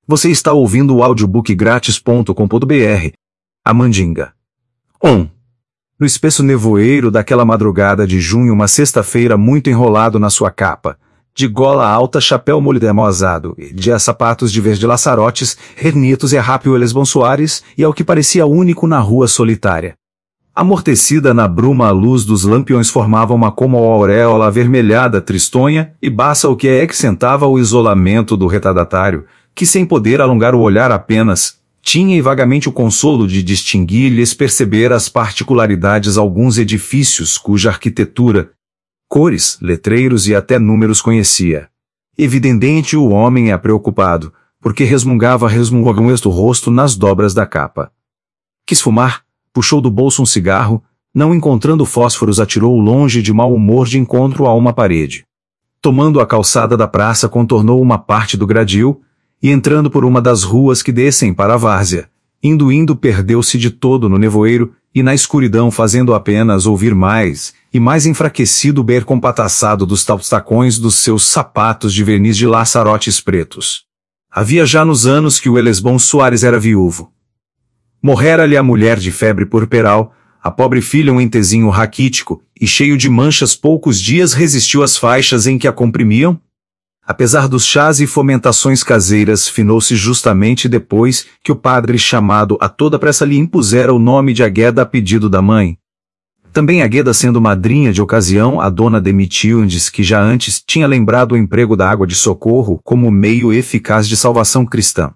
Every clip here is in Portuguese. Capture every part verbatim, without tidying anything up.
Você está ouvindo o audiobook grátis ponto com ponto br. A Mandinga. um. No espesso nevoeiro daquela madrugada de junho, uma sexta-feira, muito enrolado na sua capa, de gola alta, chapéu molho-demosado, e de sapatos de verde laçarotes, hernitos e rápio Elesbão Soares, e ao que parecia único na rua solitária. Amortecida na bruma, a luz dos lampiões formava uma como auréola avermelhada, tristonha e baça, o que acrescentava o isolamento do retardatário, que, sem poder alongar o olhar apenas, tinha e vagamente o consolo de distinguir-lhes perceber as particularidades alguns edifícios cuja arquitetura, cores, letreiros e até números conhecia. Evidente o homem é preocupado, porque resmungava resmungando o rosto nas dobras da capa. Quis fumar, puxou do bolso um cigarro, não encontrando fósforos, atirou longe de mau humor de encontro a uma parede. Tomando a calçada da praça, contornou uma parte do gradil, e entrando por uma das ruas que descem para a várzea, indo indo perdeu-se de todo no nevoeiro, e na escuridão, fazendo apenas ouvir mais, e mais enfraquecido o ber compataçado dos tacões dos seus sapatos de verniz de laçarotes pretos. Havia já nos anos que o Elesbão Soares era viúvo. Morrera-lhe a mulher de febre puerperal, a pobre filha um entezinho raquítico, e cheio de manchas poucos dias resistiu às faixas em que a comprimiam. Apesar dos chás e fomentações caseiras, finou-se justamente depois que o padre, chamado a toda pressa, lhe impusera o nome de Agueda a pedido da mãe. Também Agueda, sendo madrinha de ocasião, a dona demitiu-lhes que já antes tinha lembrado o emprego da água de socorro como meio eficaz de salvação cristã.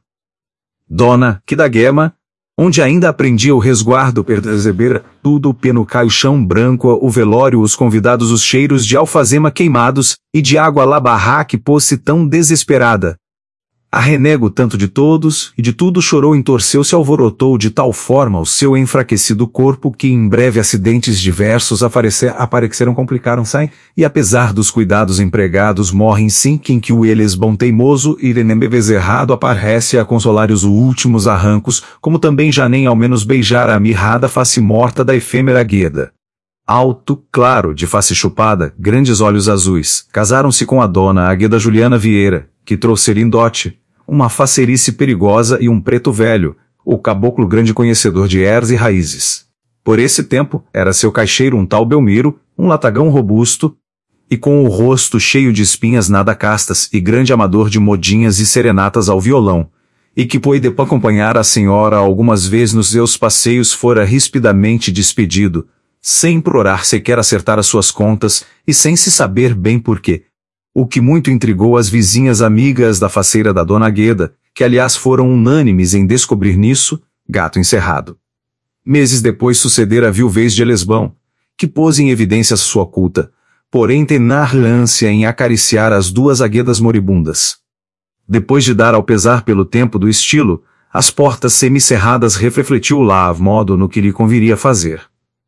Dona, que da guema, onde ainda aprendia o resguardo, perceber tudo o penucaio, chão branco, o velório, os convidados, os cheiros de alfazema queimados, e de água lá barraque, pôs-se tão desesperada. A renego tanto de todos, e de tudo chorou, entorceu-se, alvorotou de tal forma o seu enfraquecido corpo, que em breve acidentes diversos aparecer, apareceram, complicaram-se, e apesar dos cuidados empregados, morrem sim quem que o Elesbão teimoso e errado aparece a consolar os últimos arrancos, como também já nem ao menos beijar a mirrada face morta da efêmera Agueda. Alto, claro, de face chupada, grandes olhos azuis, casaram-se com a dona Agueda Juliana Vieira, que trouxera em dote uma facerice perigosa e um preto velho, o caboclo grande conhecedor de ervas e raízes. Por esse tempo, era seu caixeiro um tal Belmiro, um latagão robusto, e com o rosto cheio de espinhas nada castas, e grande amador de modinhas e serenatas ao violão, e que pôde acompanhar a senhora algumas vezes nos seus passeios, fora rispidamente despedido, sem prorar sequer acertar as suas contas, e sem se saber bem porquê. O que muito intrigou as vizinhas amigas da faceira da dona Agueda, que aliás foram unânimes em descobrir nisso, gato encerrado. Meses depois sucedera a viuvez de Elesbão, que pôs em evidência sua culta, porém tenar ânsia em acariciar as duas Aguedas moribundas. Depois de dar ao pesar pelo tempo do estilo, as portas semicerradas, refletiu lá a modo no que lhe conviria fazer.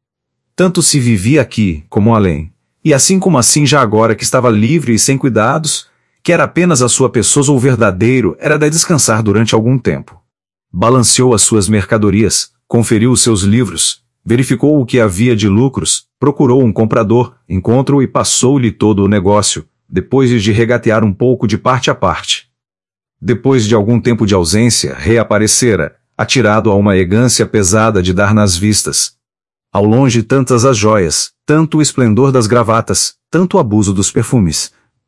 Tanto se vivia aqui, como além. E assim como assim já agora que estava livre e sem cuidados, que era apenas a sua pessoa ou verdadeiro, era de descansar durante algum tempo. Balanceou as suas mercadorias, conferiu os seus livros, verificou o que havia de lucros, procurou um comprador, encontrou e passou-lhe todo o negócio, depois de regatear um pouco de parte a parte. Depois de algum tempo de ausência, reaparecera, atirado a uma elegância pesada de dar nas vistas. Ao longe tantas as joias, tanto o esplendor das gravatas, tanto o abuso dos perfumes.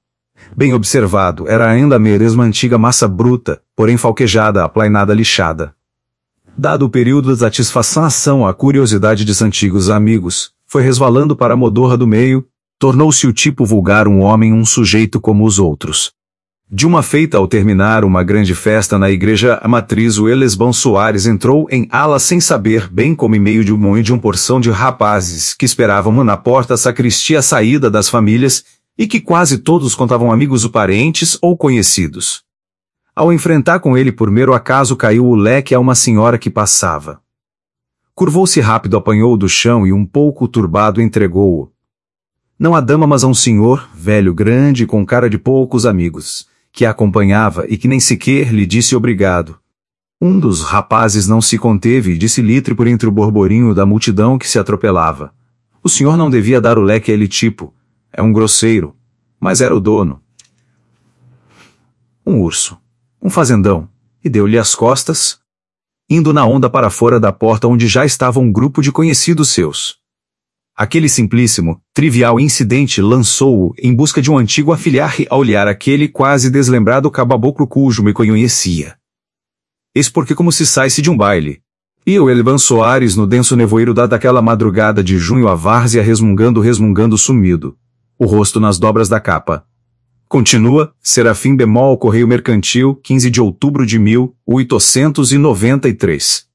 Bem observado, era ainda a mesma antiga massa bruta, porém falquejada, aplainada, lixada. Dado o período da satisfação, a curiosidade dos antigos amigos, foi resvalando para a modorra do meio, tornou-se o tipo vulgar, um homem, um sujeito como os outros. De uma feita, ao terminar uma grande festa na igreja matriz, o Elesbão Soares entrou em ala sem saber bem como, em meio de um, de um porção de rapazes que esperavam na porta a sacristia, a saída das famílias, e que quase todos contavam amigos ou parentes ou conhecidos. Ao enfrentar com ele por mero acaso, caiu o leque a uma senhora que passava. Curvou-se rápido, apanhou-o do chão e, um pouco turbado, entregou-o. Não a dama, mas a um senhor, velho, grande, com cara de poucos amigos, que a acompanhava e que nem sequer lhe disse obrigado. Um dos rapazes não se conteve e disse-lhe por entre o borborinho da multidão que se atropelava: o senhor não devia dar o leque a ele, tipo, é um grosseiro, mas era o dono. Um urso, um fazendão, e deu-lhe as costas, indo na onda para fora da porta onde já estava um grupo de conhecidos seus. Aquele simplíssimo, trivial incidente lançou-o em busca de um antigo afilhar a olhar aquele quase deslembrado caboclo cujo me conhecia. Eis porque como se sai-se de um baile. E o Elivan Soares no denso nevoeiro da daquela madrugada de junho a várzea resmungando resmungando sumido, o rosto nas dobras da capa. Continua, Serafim Bemol Correio Mercantil, quinze de outubro de mil oitocentos e noventa e três.